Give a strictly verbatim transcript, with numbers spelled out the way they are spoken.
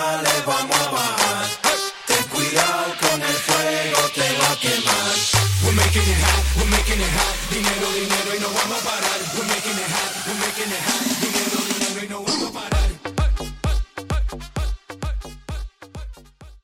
dale, vamos a bajar. Ten cuidado con el fuego, te va a quemar. We're making it hot, we're making it hot. Dinero, dinero y no vamos a parar. We're making it hot, we're making it hot. Dinero, dinero y no vamos a parar.